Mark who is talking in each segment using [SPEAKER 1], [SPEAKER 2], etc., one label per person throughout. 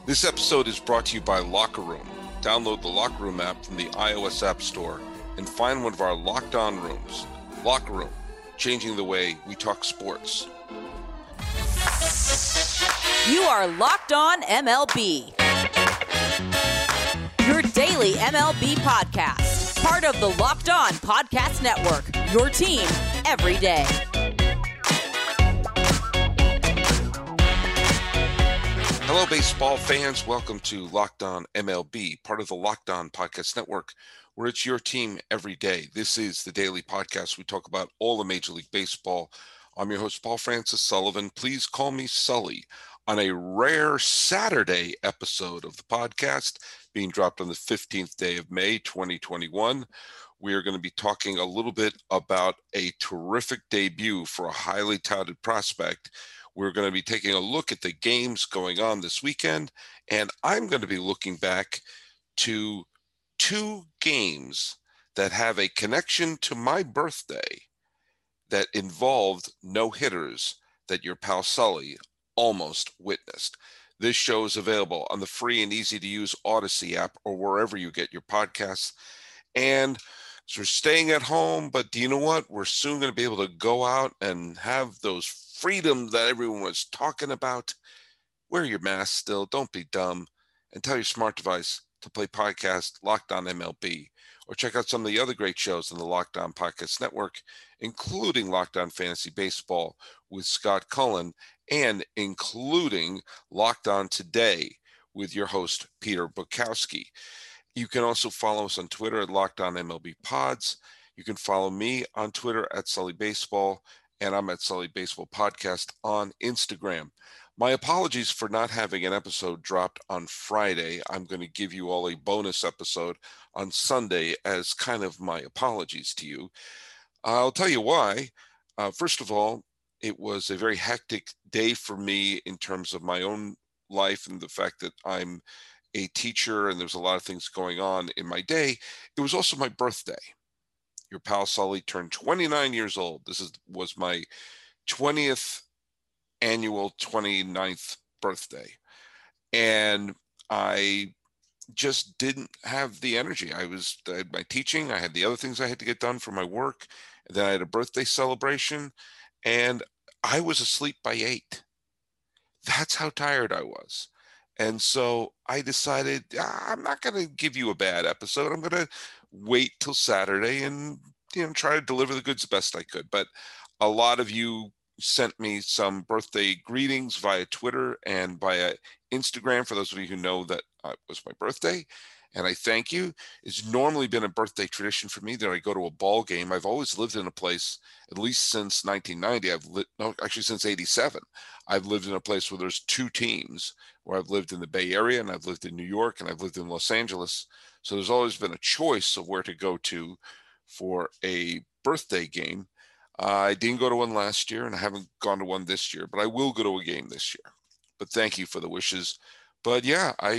[SPEAKER 1] This episode is brought to you by Locker Room. Download the Locker Room app from the iOS App Store and find one of our Locked On rooms. Locker Room, changing the way we talk sports.
[SPEAKER 2] You are Locked On MLB, your daily MLB podcast. Part of the Locked On Podcast Network, your team every day.
[SPEAKER 1] Hello, baseball fans. Welcome to Locked On MLB, part of the Locked On Podcast Network, where it's your team every day. This is the daily podcast. We talk about all of Major League Baseball. I'm your host, Paul Francis Sullivan. Please call me Sully. On a rare Saturday episode of the podcast, being dropped on the 15th day of May, 2021, we are going to be talking a little bit about a terrific debut for a highly touted prospect. We're going to be taking a look at the games going on this weekend, and I'm going to be looking back to two games that have a connection to my birthday that involved no-hitters that your pal Sully almost witnessed. This show is available on the free and easy-to-use Odyssey app or wherever you get your podcasts. And so we're staying at home, but do you know what? We're soon going to be able to go out and have those freedom that everyone was talking about. Wear your mask still. Don't be dumb. And tell your smart device to play podcast Locked On MLB, or check out some of the other great shows on the Locked On Podcast Network, including Locked On Fantasy Baseball with Scott Cullen, and including Locked On Today with your host, Peter Bukowski. You can also follow us on Twitter at Locked On MLB Pods. You can follow me on Twitter at Sully Baseball, and I'm at Sully Baseball Podcast on Instagram. My apologies for not having an episode dropped on Friday. I'm going to give you all a bonus episode on Sunday as kind of my apologies to you. I'll tell you why. First of all, it was a very hectic day for me in terms of my own life and the fact that I'm a teacher and there's a lot of things going on in my day. It was also my birthday. Your pal Sully turned 29 years old. This was my 20th annual 29th birthday. And I just didn't have the energy. I had my teaching. I had the other things I had to get done for my work. And then I had a birthday celebration. And I was asleep by 8. That's how tired I was. And so I decided, I'm not going to give you a bad episode. I'm going to wait till Saturday and try to deliver the goods best I could. But a lot of you sent me some birthday greetings via Twitter and via Instagram, for those of you who know that it was my birthday. And I thank you. It's normally been a birthday tradition for me that I go to a ball game. I've always lived in a place, at least since 1990. Actually since 87. I've lived in a place where there's two teams, where I've lived in the Bay Area and I've lived in New York and I've lived in Los Angeles. So there's always been a choice of where to go to for a birthday game. I didn't go to one last year and I haven't gone to one this year, but I will go to a game this year. But thank you for the wishes. But yeah, I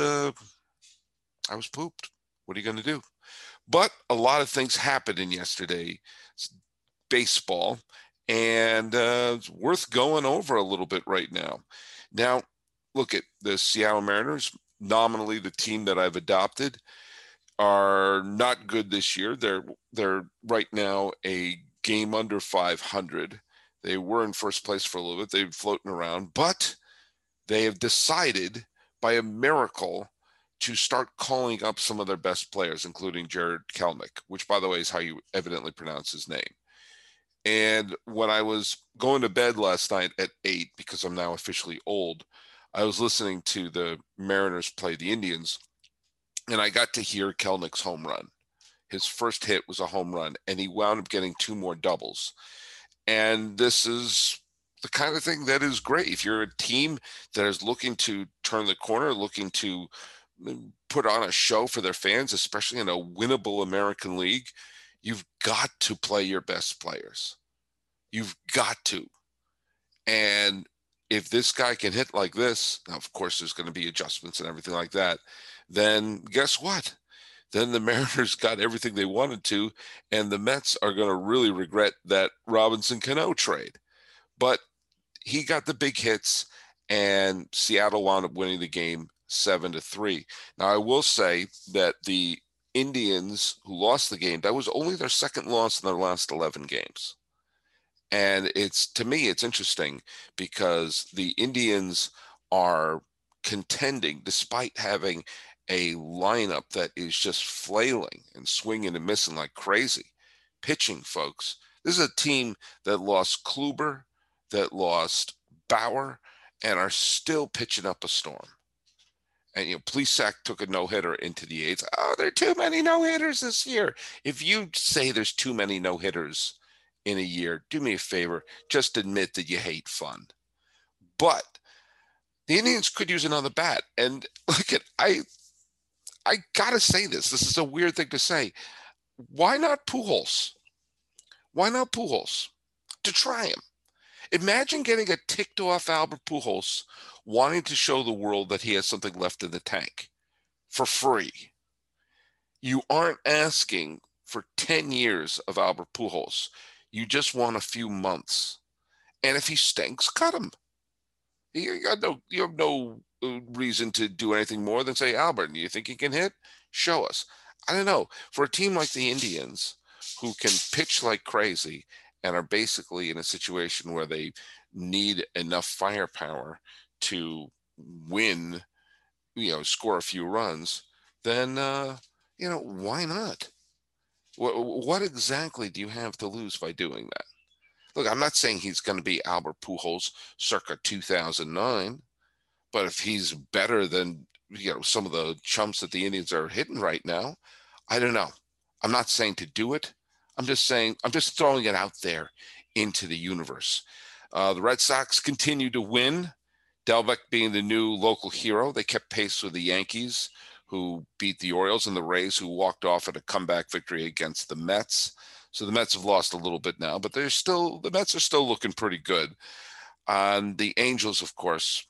[SPEAKER 1] was pooped. What are you going to do? But a lot of things happened in yesterday's baseball, and it's worth going over a little bit right now. Now, look at the Seattle Mariners, nominally the team that I've adopted, are not good this year. They're right now a game under 500. They were in first place for a little bit. They've been floating around, but they have decided by a miracle to start calling up some of their best players, including Jarred Kelenic, which, by the way, is how you evidently pronounce his name. And when I was going to bed last night at 8, because I'm now officially old, I was listening to the Mariners play the Indians, and I got to hear Kelenic's home run. His first hit was a home run, and he wound up getting 2 more doubles. And this is the kind of thing that is great. If you're a team that is looking to turn the corner, looking to put on a show for their fans, especially in a winnable American League, you've got to play your best players. You've got to. And if this guy can hit like this, now of course there's going to be adjustments and everything like that, then guess what? Then the Mariners got everything they wanted to, and the Mets are going to really regret that Robinson Cano trade. But he got the big hits, and Seattle wound up winning the game 7-3. Now, I will say that the Indians, who lost the game, that was only their second loss in their last 11 games. And to me, it's interesting because the Indians are contending despite having a lineup that is just flailing and swinging and missing like crazy. Pitching, folks. This is a team that lost Kluber, that lost Bauer, and are still pitching up a storm. And, Plesac took a no-hitter into the eighth. Oh, there are too many no-hitters this year. If you say there's too many no-hitters in a year, do me a favor, just admit that you hate fun. But the Indians could use another bat. And look at, I gotta say this is a weird thing to say. Why not Pujols? Why not Pujols? To try him. Imagine getting a ticked off Albert Pujols wanting to show the world that he has something left in the tank for free. You aren't asking for 10 years of Albert Pujols. You just want a few months. And if he stinks, cut him. You have no reason to do anything more than say, Albert, you think he can hit? Show us. I don't know. For a team like the Indians, who can pitch like crazy and are basically in a situation where they need enough firepower to win, score a few runs, then, why not? What exactly do you have to lose by doing that? Look, I'm not saying he's going to be Albert Pujols circa 2009, but if he's better than, some of the chumps that the Indians are hitting right now, I don't know. I'm not saying to do it. I'm just throwing it out there into the universe. The Red Sox continue to win. Delbeck being the new local hero. They kept pace with the Yankees, who beat the Orioles, and the Rays, who walked off at a comeback victory against the Mets. So the Mets have lost a little bit now, but the Mets are still looking pretty good. And the Angels, of course,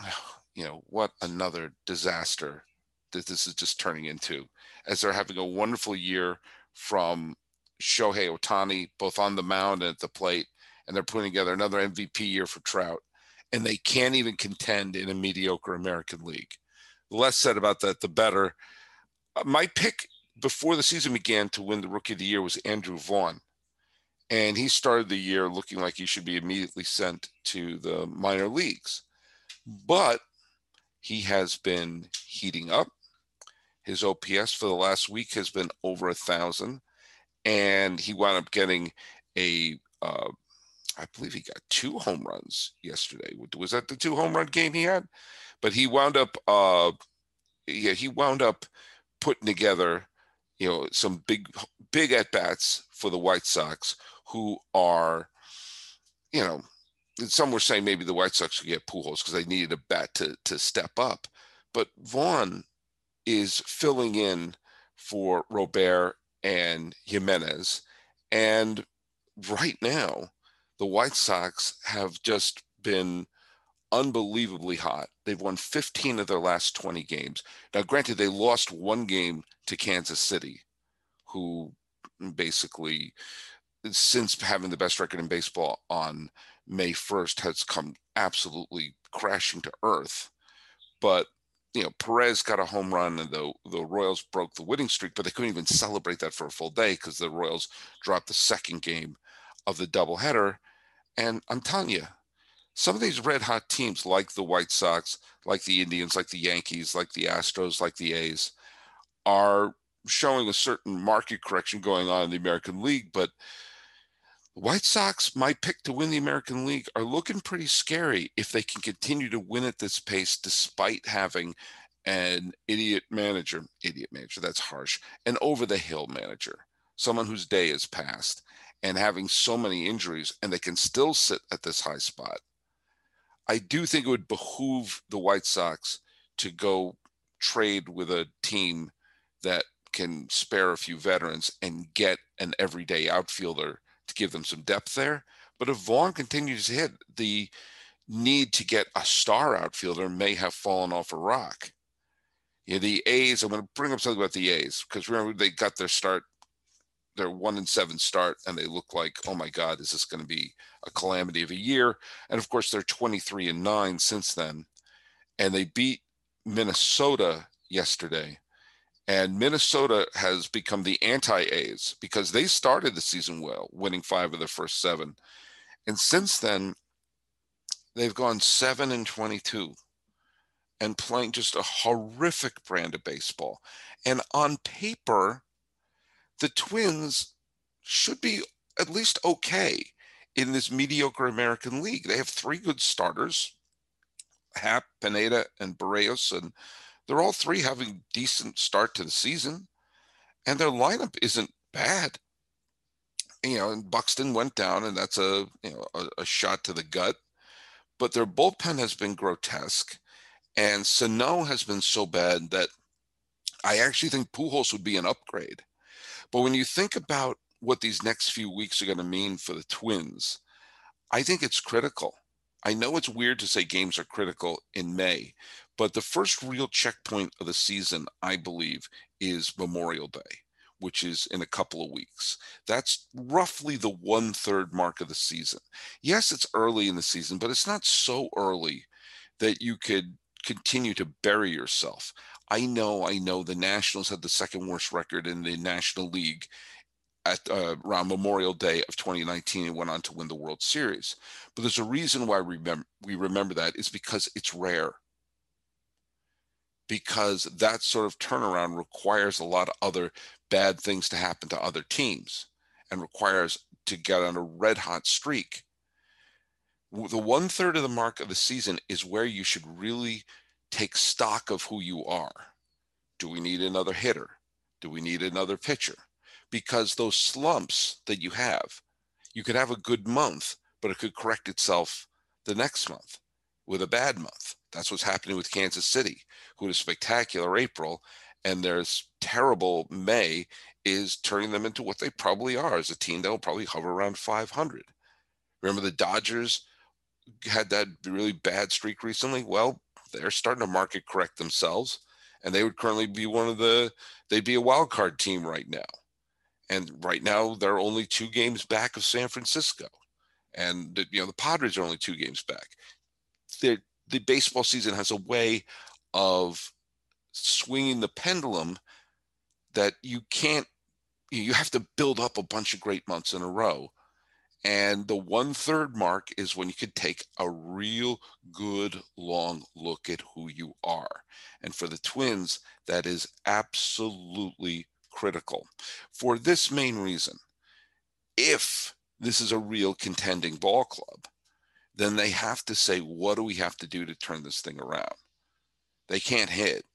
[SPEAKER 1] what another disaster that this is just turning into, as they're having a wonderful year from Shohei Ohtani, both on the mound and at the plate, and they're putting together another MVP year for Trout, and they can't even contend in a mediocre American League. The less said about that, the better. My pick before the season began to win the Rookie of the Year was Andrew Vaughn, and he started the year looking like he should be immediately sent to the minor leagues. But he has been heating up. His OPS for the last week has been over 1,000, and he wound up getting I believe he got 2 home runs yesterday. Was that the 2 home run game he had? But he wound up, putting together, some big at bats for the White Sox, who are, some were saying maybe the White Sox could get Pujols because they needed a bat to step up. But Vaughn is filling in for Robert and Jimenez. And right now, the White Sox have just been unbelievably hot. They've won 15 of their last 20 games. Now, granted, they lost 1 game to Kansas City, who basically, since having the best record in baseball on May 1st, has come absolutely crashing to earth. But Perez got a home run, and the Royals broke the winning streak, but they couldn't even celebrate that for a full day because the Royals dropped the second game of the doubleheader. And I'm telling you, some of these red hot teams like the White Sox, like the Indians, like the Yankees, like the Astros, like the A's, are showing a certain market correction going on in the American League. But the White Sox, my pick to win the American League, are looking pretty scary if they can continue to win at this pace despite having an idiot manager, that's harsh, an over-the-hill manager, someone whose day is past, and having so many injuries, and they can still sit at this high spot. I do think it would behoove the White Sox to go trade with a team that can spare a few veterans and get an everyday outfielder to give them some depth there. But if Vaughn continues to hit, the need to get a star outfielder may have fallen off a rock. The A's, I'm going to bring up something about the A's, because remember, they got their start their 1-7 start, and they look like, oh my God, is this going to be a calamity of a year? And of course, they're 23-9 since then, and they beat Minnesota yesterday. And Minnesota has become the anti-A's because they started the season well, winning 5 of their first 7. And since then, they've gone 7-22 and playing just a horrific brand of baseball. And on paper, the Twins should be at least okay in this mediocre American League. They have 3 good starters, Happ, Pineda, and Barrios, and they're all 3 having decent start to the season, and their lineup isn't bad. And Buxton went down, and that's a shot to the gut. But their bullpen has been grotesque, and Sano has been so bad that I actually think Pujols would be an upgrade. But when you think about what these next few weeks are going to mean for the Twins, I think it's critical. I know it's weird to say games are critical in May, but the first real checkpoint of the season, I believe, is Memorial Day, which is in a couple of weeks. That's roughly the 1/3 mark of the season. Yes, it's early in the season, but it's not so early that you could continue to bury yourself. I know the Nationals had the second worst record in the National League at around Memorial Day of 2019 and went on to win the World Series. But there's a reason why we remember that is because it's rare. Because that sort of turnaround requires a lot of other bad things to happen to other teams and requires to get on a red hot streak. The 1/3 of the mark of the season is where you should really take stock of who you are. Do we need another hitter? Do we need another pitcher? Because those slumps that you could have a good month, but it could correct itself the next month with a bad month. That's what's happening with Kansas City, who had a spectacular April, and their terrible May is turning them into what they probably are, as a team that will probably hover around 500. Remember the Dodgers had that really bad streak recently? Well, they're starting to market correct themselves, and they would currently be they'd be a wild card team right now. And right now, they're only 2 games back of San Francisco. And, the Padres are only 2 games back. The baseball season has a way of swinging the pendulum that you have to build up a bunch of great months in a row. And the 1/3 mark is when you could take a real good long look at who you are. And for the Twins, that is absolutely critical for this main reason. If this is a real contending ball club, then they have to say, what do we have to do to turn this thing around? They can't hit,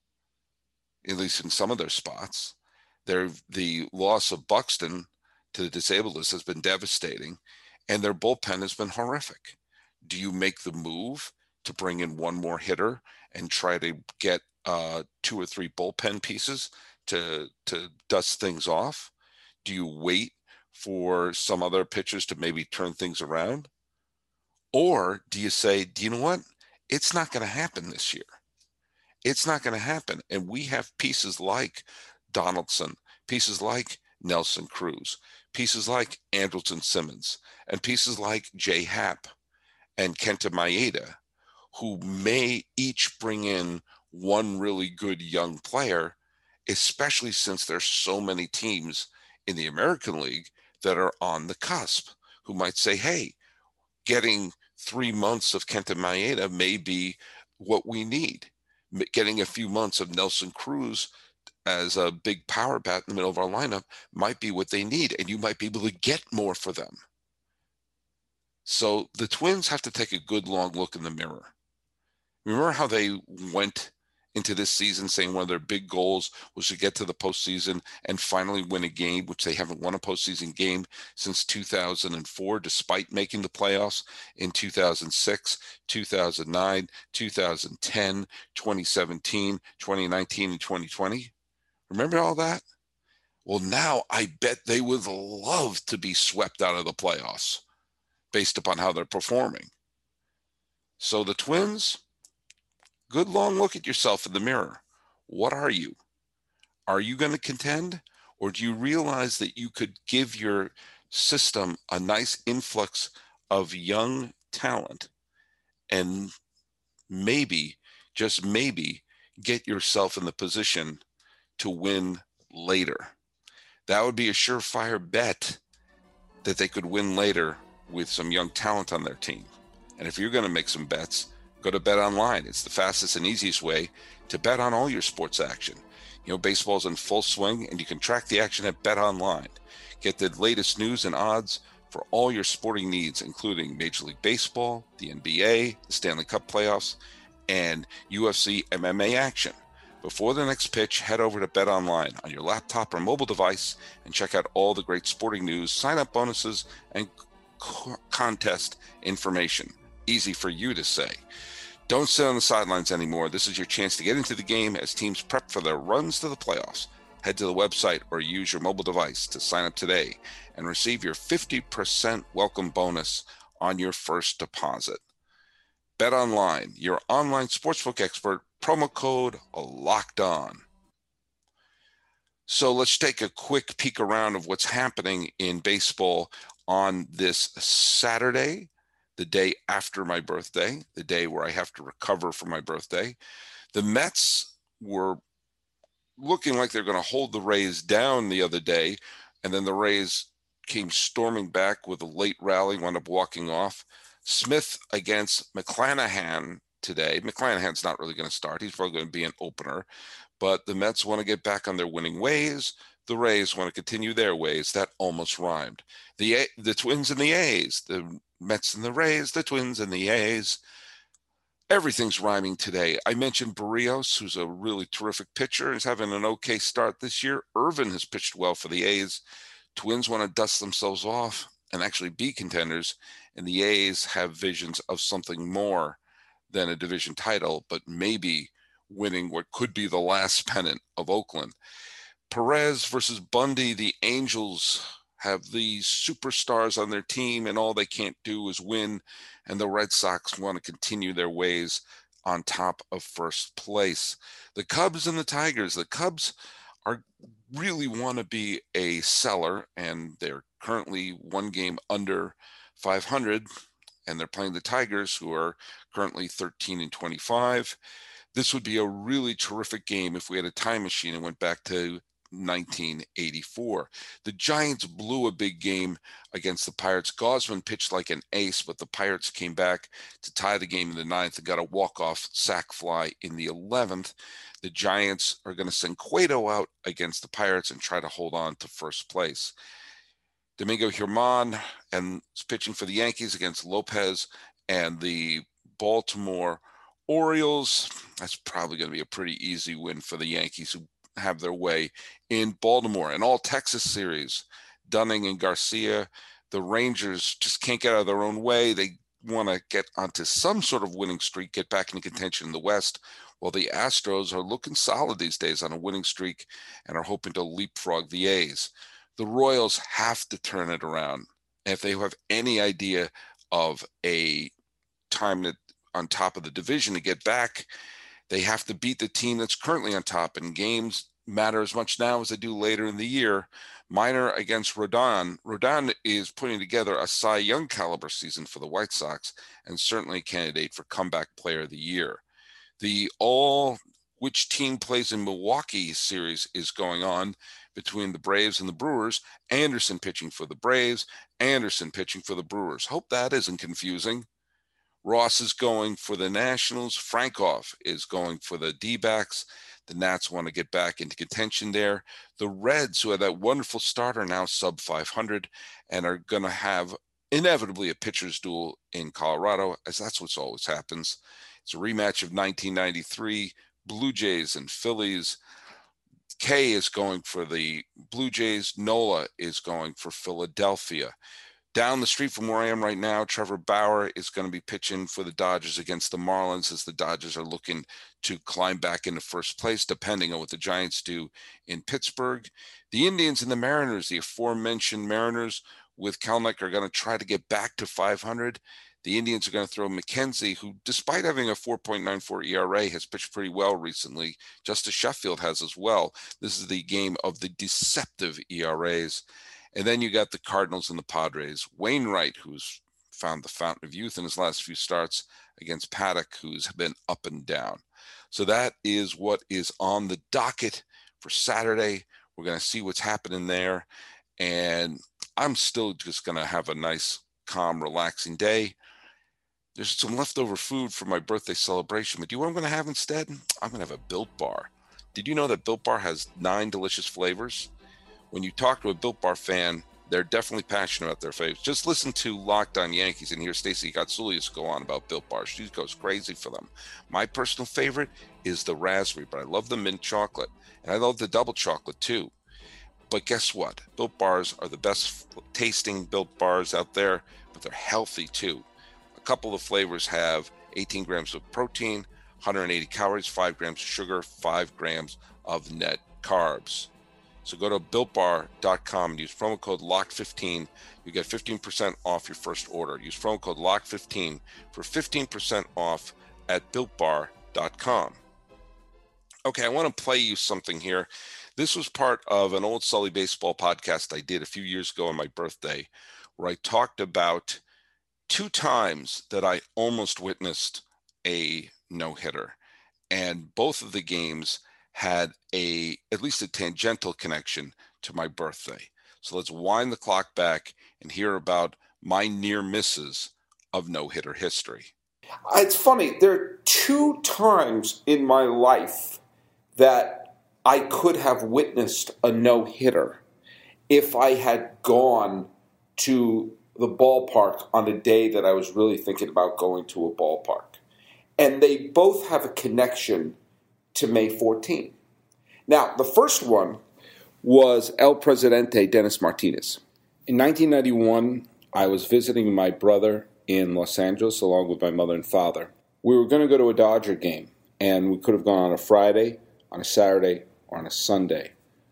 [SPEAKER 1] at least in some of their spots. The loss of Buxton to the disabled list has been devastating, and their bullpen has been horrific. Do you make the move to bring in one more hitter and try to get 2 or 3 bullpen pieces to dust things off? Do you wait for some other pitchers to maybe turn things around? Or do you say, do you know what? It's not going to happen this year. It's not going to happen. And we have pieces like Donaldson, pieces like Nelson Cruz, pieces like Andrelton Simmons, and pieces like Jay Happ and Kenta Maeda, who may each bring in one really good young player, especially since there's so many teams in the American League that are on the cusp, who might say, hey, getting 3 months of Kenta Maeda may be what we need. Getting a few months of Nelson Cruz as a big power bat in the middle of our lineup might be what they need, and you might be able to get more for them. So the Twins have to take a good long look in the mirror. Remember how they went into this season saying one of their big goals was to get to the postseason and finally win a game, which they haven't won a postseason game since 2004, despite making the playoffs in 2006, 2009, 2010, 2017, 2019, and 2020. Remember all that? Well, now I bet they would love to be swept out of the playoffs based upon how they're performing. So the Twins, good long look at yourself in the mirror. What are you? Are you going to contend, Or do you realize that you could give your system a nice influx of young talent and maybe, just maybe, get yourself in the position to win later? That would be a surefire bet that they could win later with some young talent on their team. And if you're going to make some bets, go to Bet Online. It's the fastest and easiest way to bet on all your sports action. You know, baseball's in full swing, and you can track the action at Bet Online. Get the latest news and odds for all your sporting needs, including Major League Baseball, the NBA, the Stanley Cup playoffs, and UFC MMA action. Before the next pitch, head over to Bet Online on your laptop or mobile device and check out all the great sporting news, sign-up bonuses, and contest information. Easy for you to say. Don't sit on the sidelines anymore. This is your chance to get into the game as teams prep for their runs to the playoffs. Head to the website or use your mobile device to sign up today and receive your 50% welcome bonus on your first deposit. Bet Online, your online sportsbook expert, promo code Locked On. So let's take a quick peek around of what's happening in baseball on this Saturday, the day after my birthday, the day where I have to recover from my birthday. The Mets were looking like they're going to hold the Rays down the other day, and then the Rays came storming back with a late rally, wound up walking off. Smith against McClanahan today. McClanahan's not really going to start. He's probably going to be an opener, but the Mets want to get back on their winning ways. The Rays want to continue their ways. That almost rhymed. The Twins and the A's, the Mets and the Rays, the Twins and the A's. Everything's rhyming today. I mentioned Barrios, who's a really terrific pitcher. He's having an okay start this year. Irvin has pitched well for the A's. Twins want to dust themselves off and actually be contenders, and the A's have visions of something more than a division title, but maybe winning what could be the last pennant of Oakland. Perez versus Bundy. The Angels have these superstars on their team, and all they can't do is win, and the Red Sox want to continue their ways on top of first place. The Cubs and the Tigers. The Cubs really want to be a seller, and they're currently one game under 500, and they're playing the Tigers, who are currently 13-25. This would be a really terrific game if we had a time machine and went back to 1984. The Giants blew a big game against the Pirates. Gausman pitched like an ace, but the Pirates came back to tie the game in the 9th and got a walk-off sac fly in the 11th. The Giants are going to send Cueto out against the Pirates and try to hold on to first place. Domingo Germán and is pitching for the Yankees against Lopez and the Baltimore Orioles. That's probably going to be a pretty easy win for the Yankees, who have their way in Baltimore. An all-Texas series, Dunning and Garcia. The Rangers just can't get out of their own way. They want to get onto some sort of winning streak, get back into contention in the West, while the Astros are looking solid these days on a winning streak and are hoping to leapfrog the A's. The Royals have to turn it around. And if they have any idea of a time that on top of the division to get back, they have to beat the team that's currently on top, and games matter as much now as they do later in the year. Minor against Rodon. Rodon is putting together a Cy Young caliber season for the White Sox and certainly a candidate for comeback player of the year. The which team plays in Milwaukee series is going on between the Braves and the Brewers. Anderson pitching for the Braves, Anderson pitching for the Brewers. Hope that isn't confusing. Ross is going for the Nationals. Frankoff is going for the D-backs. The Nats want to get back into contention there. The Reds, who had that wonderful start, are now sub 500 and are going to have inevitably a pitcher's duel in Colorado, as that's what always happens. It's a rematch of 1993, Blue Jays and Phillies. Kay is going for the Blue Jays. Nola is going for Philadelphia. Down the street from where I am right now, Trevor Bauer is going to be pitching for the Dodgers against the Marlins, as the Dodgers are looking to climb back into first place, depending on what the Giants do in Pittsburgh. The Indians and the Mariners, the aforementioned Mariners with Kelenic, are going to try to get back to 500. The Indians are going to throw McKenzie, who, despite having a 4.94 ERA, has pitched pretty well recently. Justice Sheffield has as well. This is the game of the deceptive ERAs. And then you got the Cardinals and the Padres. Wainwright, who's found the fountain of youth in his last few starts, against Paddock, who's been up and down. So that is what is on the docket for Saturday. We're going to see what's happening there. And I'm still just going to have a nice, calm, relaxing day. There's some leftover food for my birthday celebration, but do you know what I'm going to have instead? I'm going to have a Built Bar. Did you know that Built Bar has 9 delicious flavors? When you talk to a Built Bar fan, they're definitely passionate about their favorites. Just listen to Locked On Yankees and hear Stacey Gotsoulias go on about Built Bar. She goes crazy for them. My personal favorite is the raspberry, but I love the mint chocolate. And I love the double chocolate too. But guess what? Built Bars are the best tasting Built Bars out there, but they're healthy too. A couple of flavors have 18 grams of protein, 180 calories, 5 grams of sugar, 5 grams of net carbs. So go to BuiltBar.com and use promo code LOCKED15. You get 15% off your first order. Use promo code LOCKED15 for 15% off at BuiltBar.com. Okay, I want to play you something here. This was part of an old Sully Baseball podcast I did a few years ago on my birthday, where I talked about 2 times that I almost witnessed a no-hitter. And both of the games had at least a tangential connection to my birthday. So let's wind the clock back and hear about my near misses of no-hitter history.
[SPEAKER 3] It's funny. There are 2 times in my life that I could have witnessed a no-hitter if I had gone to the ballpark on a day that I was really thinking about going to a ballpark. And they both have a connection to May 14. Now, the first one was El Presidente Dennis Martinez. In 1991, I was visiting my brother in Los Angeles along with my mother and father. We were going to go to a Dodger game, and we could have gone on a Friday, on a Saturday, or on a Sunday.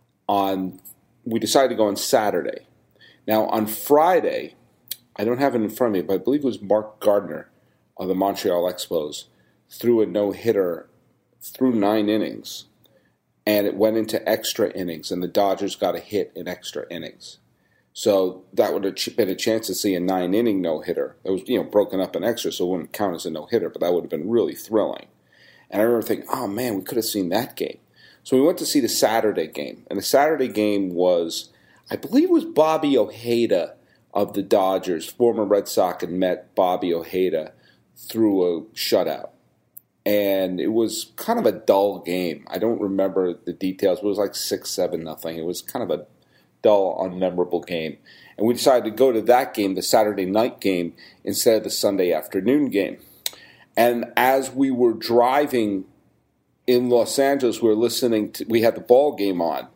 [SPEAKER 3] We decided to go on Saturday. Now, on Friday, I don't have it in front of me, but I believe it was Mark Gardner of the Montreal Expos threw a no-hitter through 9 innings, and it went into extra innings, and the Dodgers got a hit in extra innings. So that would have been a chance to see a 9-inning no-hitter. It was, broken up in extra, so it wouldn't count as a no-hitter, but that would have been really thrilling. And I remember thinking, oh, man, we could have seen that game. So we went to see the Saturday game, and the Saturday game was, I believe it was Bobby Ojeda of the Dodgers, former Red Sox and Met Bobby Ojeda, threw a shutout. And it was kind of a dull game. I don't remember the details. It was like 6-7-0. It was kind of a dull, unmemorable game. And we decided to go to that game, the Saturday night game, instead of the Sunday afternoon game. And as we were driving in Los Angeles, we had the ball game on.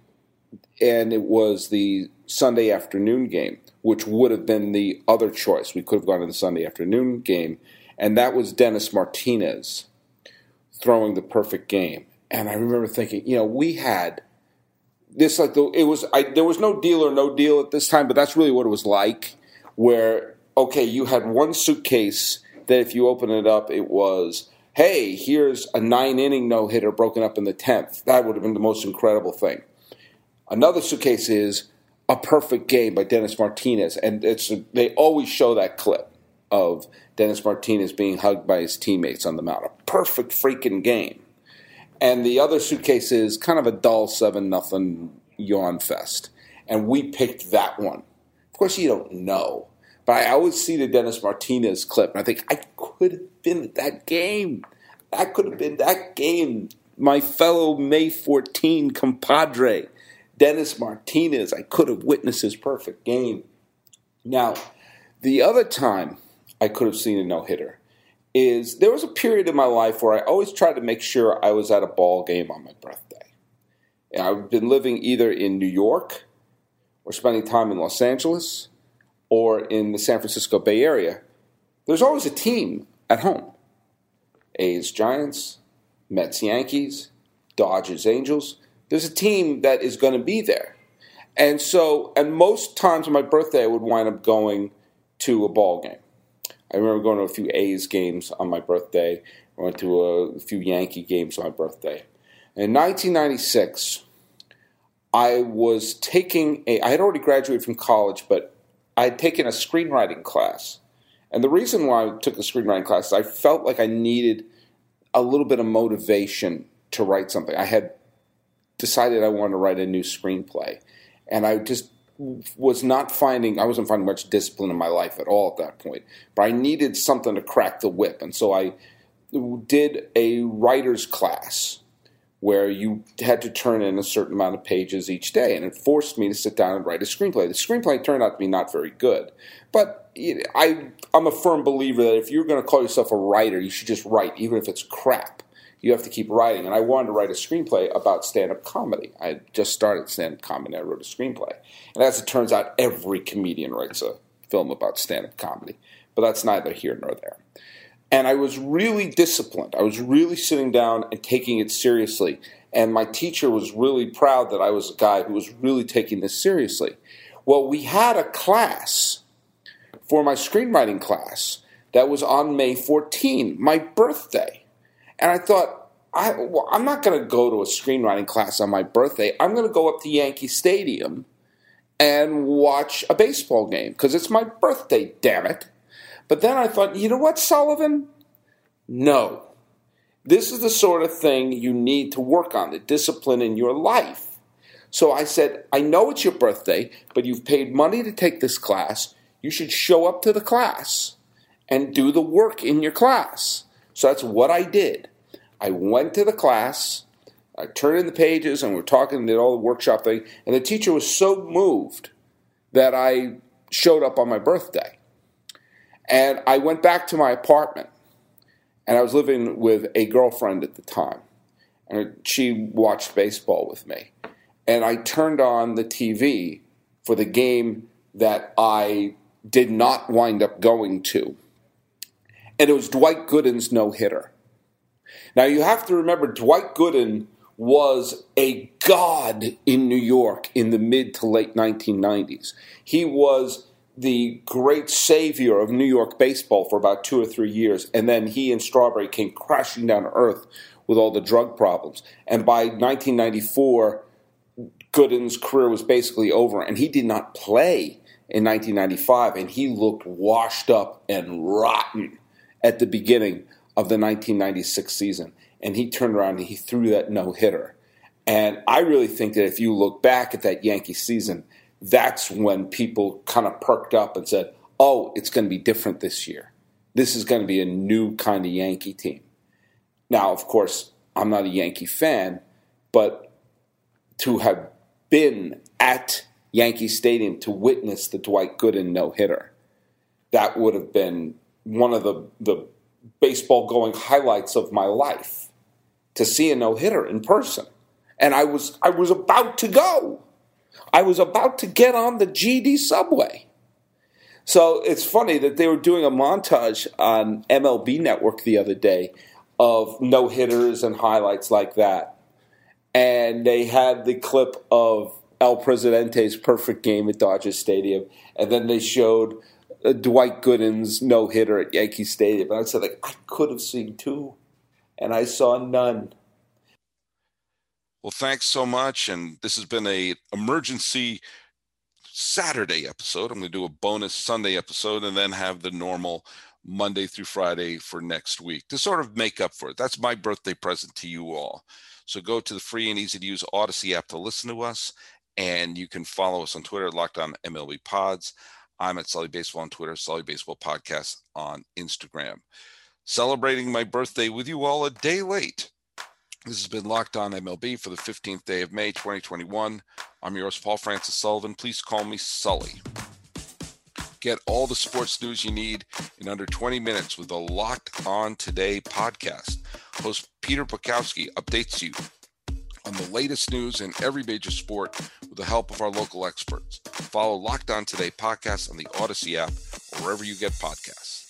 [SPEAKER 3] And it was the Sunday afternoon game, which would have been the other choice. We could have gone to the Sunday afternoon game. And that was Dennis Martinez throwing the perfect game. And I remember thinking, we had this there was no deal or no deal at this time, but that's really what it was like, where, okay, you had one suitcase that if you open it up, it was, hey, here's a 9-inning no-hitter broken up in the 10th. That would have been the most incredible thing. Another suitcase is a perfect game by Dennis Martinez, and they always show that clip of Dennis Martinez being hugged by his teammates on the mound. A perfect freaking game. And the other suitcase is kind of a dull 7-0 yawn fest. And we picked that one. Of course, you don't know. But I always see the Dennis Martinez clip, and I think, I could have been at that game. That could have been that game. My fellow May 14 compadre, Dennis Martinez. I could have witnessed his perfect game. Now, the other time I could have seen a no-hitter is there was a period in my life where I always tried to make sure I was at a ball game on my birthday. And I've been living either in New York or spending time in Los Angeles or in the San Francisco Bay Area. There's always a team at home. A's, Giants, Mets, Yankees, Dodgers, Angels. There's a team that is going to be there. And most times on my birthday I would wind up going to a ball game. I remember going to a few A's games on my birthday. I went to a few Yankee games on my birthday. In 1996, I had already graduated from college, but I had taken a screenwriting class. And the reason why I took the screenwriting class is I felt like I needed a little bit of motivation to write something. I had decided I wanted to write a new screenplay. And I just wasn't finding much discipline in my life at all at that point. But I needed something to crack the whip. And so I did a writer's class where you had to turn in a certain amount of pages each day, and it forced me to sit down and write a screenplay. The screenplay turned out to be not very good, but I'm a firm believer that if you're going to call yourself a writer, you should just write, even if it's crap. You have to keep writing, and I wanted to write a screenplay about stand-up comedy. I had just started stand-up comedy, and I wrote a screenplay. And as it turns out, every comedian writes a film about stand-up comedy, but that's neither here nor there. And I was really disciplined. I was really sitting down and taking it seriously. And my teacher was really proud that I was a guy who was really taking this seriously. Well, we had a class for my screenwriting class that was on May 14, my birthday. And I thought, I'm not going to go to a screenwriting class on my birthday. I'm going to go up to Yankee Stadium and watch a baseball game because it's my birthday, damn it. But then I thought, you know what, Sullivan? No. This is the sort of thing you need to work on, the discipline in your life. So I said, I know it's your birthday, but you've paid money to take this class. You should show up to the class and do the work in your class. So that's what I did. I went to the class, I turned in the pages, and we're talking, did all the workshop thing, and the teacher was so moved that I showed up on my birthday. And I went back to my apartment, and I was living with a girlfriend at the time, and she watched baseball with me. And I turned on the TV for the game that I did not wind up going to, and it was Dwight Gooden's no-hitter. Now, you have to remember, Dwight Gooden was a god in New York in the mid to late 1990s. He was the great savior of New York baseball for about 2 or 3 years, and then he and Strawberry came crashing down to earth with all the drug problems. And by 1994, Gooden's career was basically over, and he did not play in 1995, and he looked washed up and rotten at the beginning of the 1996 season. And he turned around and he threw that no-hitter. And I really think that if you look back at that Yankee season, that's when people kind of perked up and said, oh, it's going to be different this year. This is going to be a new kind of Yankee team. Now, of course, I'm not a Yankee fan, but to have been at Yankee Stadium to witness the Dwight Gooden no-hitter, that would have been one of the baseball-going highlights of my life, to see a no-hitter in person. And I was about to go. I was about to get on the GD subway. So it's funny that they were doing a montage on MLB Network the other day of no-hitters and highlights like that. And they had the clip of El Presidente's perfect game at Dodger Stadium. And then they showed Dwight Gooden's no-hitter at Yankee Stadium. And I said, I could have seen two, and I saw none.
[SPEAKER 1] Well, thanks so much. And this has been a emergency Saturday episode. I'm going to do a bonus Sunday episode and then have the normal Monday through Friday for next week to sort of make up for it. That's my birthday present to you all. So go to the free and easy to use Odyssey app to listen to us. And you can follow us on Twitter at Locked On MLB Pods. I'm at Sully Baseball on Twitter, Sully Baseball Podcast on Instagram. Celebrating my birthday with you all a day late. This has been Locked On MLB for the 15th day of May, 2021. I'm your host, Paul Francis Sullivan. Please call me Sully. Get all the sports news you need in under 20 minutes with the Locked On Today podcast. Host Peter Bukowski updates you on the latest news in every major sport with the help of our local experts. Follow Locked On Today podcast on the Odyssey app or wherever you get podcasts.